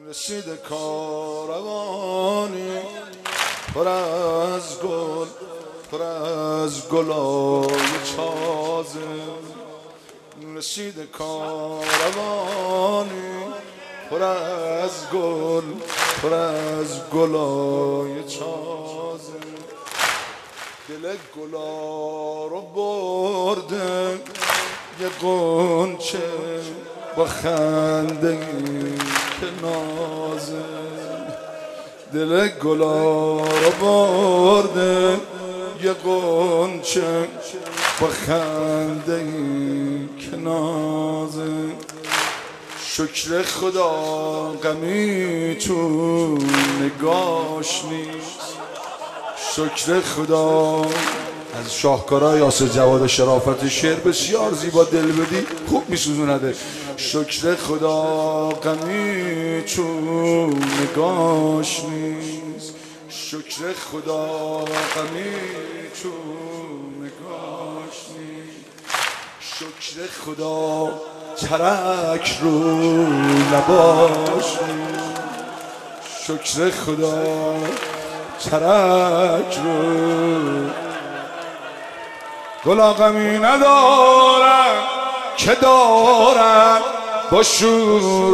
رسید کاروانی پر از گل، پر از گلای چازه. رسید کاروانی پر از گل، پر از گلای چازه. دل گلا رو برده یه غنچه با خنده که نازه. دل گلا رو برده یه غنچه با خنده که نازه. شکر خدا غمی تو نگاش نیست. شکر خدا. از شاهکارهای یاسر جواد شرافت شعر بسیار زیبا، دل بدی خوب میسوزونده. شکر خدا غمی چون نگاش نیست. شکر خدا غمی چون نگاش نیست. شکر خدا ترک رو لباش نیست. شکر خدا ترک رو. گلا غمی ندارم که دارم با شور و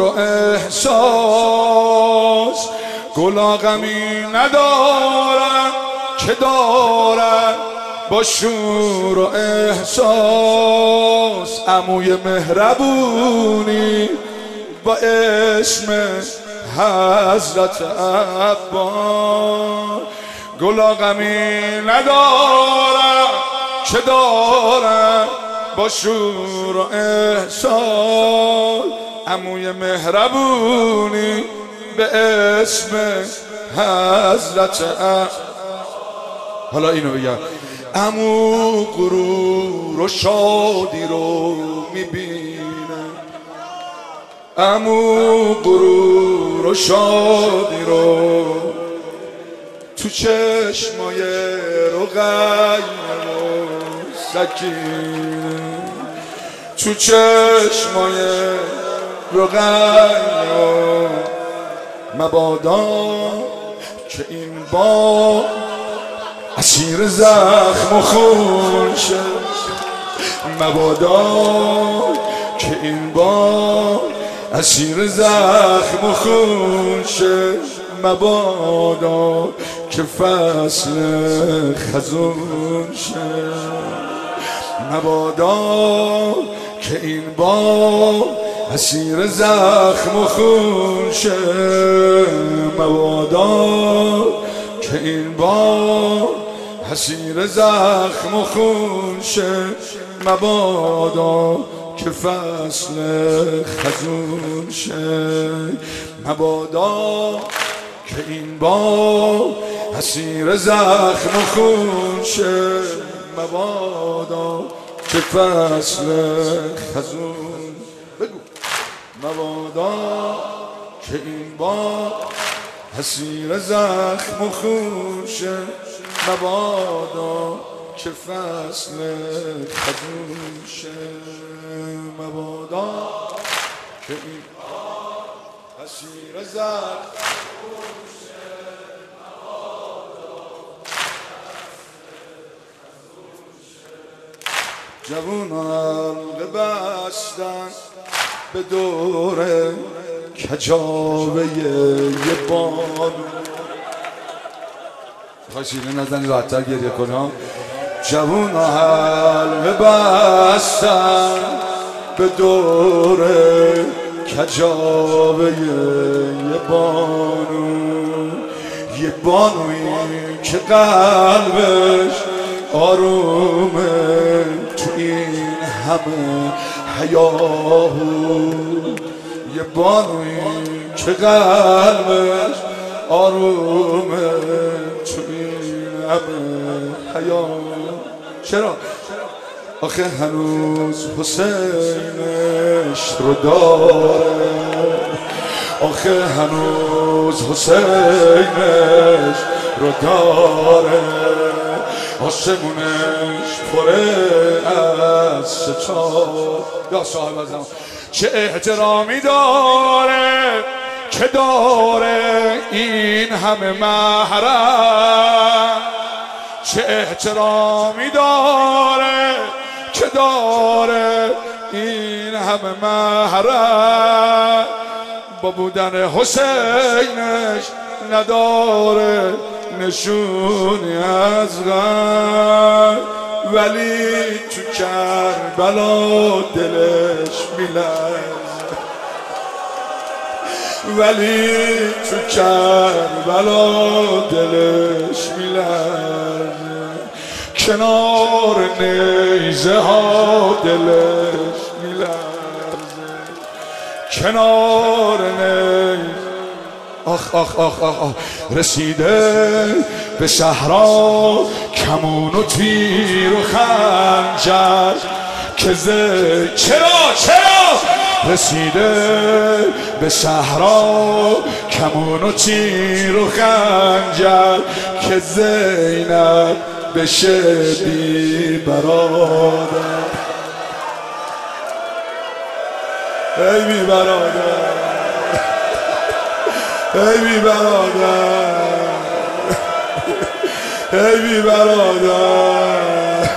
احساس. گلا غمی ندارم که دارم با شور و احساس. عموی مهربونی با اسم حضرت عباس. گلا غمی ندارم که دارم با شور و احسان. عموی مهربونی به اسم حضرت حالا اینو بگم. عمو غرور و شادی رو میبینه. عمو غرور و شادی رو تو چشمای رقیه سکینه. تو چشمای رقیه مبادا که این با اسیر زخم و خون شه. مبادا که این با اسیر زخم و خون شه. مبادا که فصل خزون شه. مبادا که این با اسیر زخم و خون شه. مبادا که این با اسیر زخم و خون شه. مبادا که فصل خزون شه. مبادا که این با اسیر زخم و خون شه. مبادا که فصل خزون. بگو. مبادا که این با اسیر زخم و خون شه. مبادا که فصل خزون شه. مبادا که این اسیر زخم جوونان حلقه بستن به دور کجاوه یه بانو. میخوای شیرین نزنی راحت‌تر گریه کنم. جوونان حلقه بستن به دور کجاوه یه بانو. یه بانویی که قلبش آرومه تو این همه هیاهو. یه بانویی که قلبش آرومه تو این همه هیاهو. چرا؟ آخه هنوز حسینش رو داره. آخه هنوز حسینش رو داره. آسمونش پره از ستاره. یا صاحب از زمان چه احترامی داره که داره این همه محرم، چه احترامی داره که داره این همه محرم، با بودن حسینش نداره نشونی از غم، ولی تو کربلا دلش میلرزه، ولی تو کربلا دلش میلرزه، کنار نیزه ها دلش میلرزه، کنار نیزه. آخ آخ آخ آخ رسیده به صحرا کمون و تیر و خنجر که چرا رسیده به صحرا کمون و تیر و خنجر که زینب بشه بی برادر. ای بی برادر، ای بی برادر، ای بی برادر.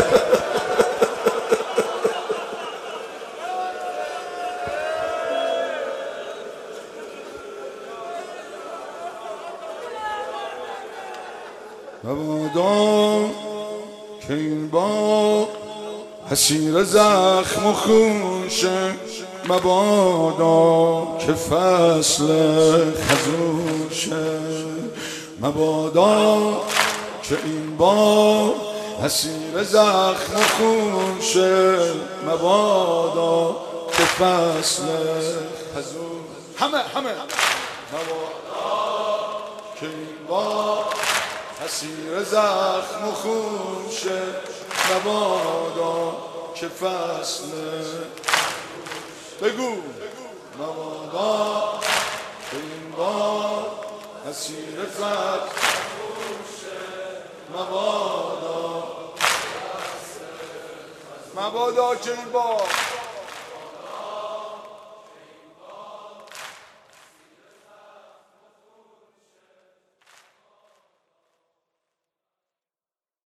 مبادا که این باغ اسیر زخم و خون شه، مبادا که فصل خزون شه، مبادا که این باغ اسیر زخم و خون شه، مبادا که فصل خزون. همه مبادا که این باغ اسیر زخم و خون شه، مبادا که فصل بگو مبادا که این باغ اسیر زخم و خون شه، مبادا که این باغ